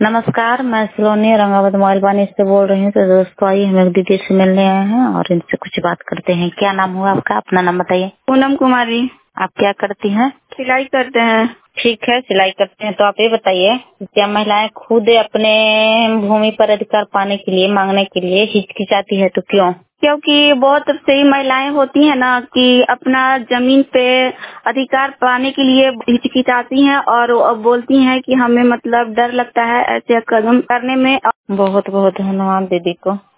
नमस्कार, मैं सलोनी औरंगाबाद मोबाइल वाणी से बोल रही हूँ। तो दोस्तों आइए हम एक दीदी से मिलने आए हैं और इनसे कुछ बात करते हैं। क्या नाम हुआ आपका? अपना नाम बताइए। पूनम कुमारी। आप क्या करती हैं? सिलाई करते हैं। ठीक है, सिलाई करते हैं। तो आप ये बताइए, क्या महिलाएं खुद अपने भूमि पर अधिकार पाने के लिए, मांगने के लिए हिचकिचाती है, तो क्यों? क्योंकि बहुत सही महिलाएं होती हैं ना कि अपना जमीन पे अधिकार पाने के लिए हिचकिचाती हैं और बोलती हैं कि हमें मतलब डर लगता है ऐसे कदम करने में। बहुत बहुत धन्यवाद दीदी को।